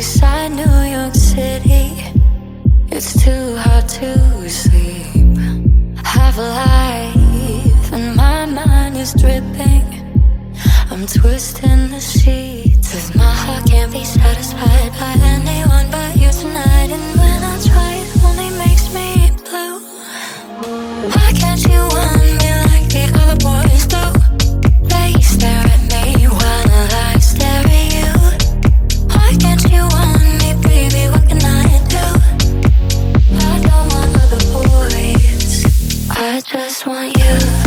beside New York City. It's too hard to sleep. Have a life and my mind is dripping. I'm twisting the sheets 'cause my heart can't be satisfied by anyone but you tonight. And when I try, it only makes me blue. Why can't you want me like the other boys do? They stare at me while I stare at you. Why can't you want me, baby? What can I do? I don't want other boys, I just want you.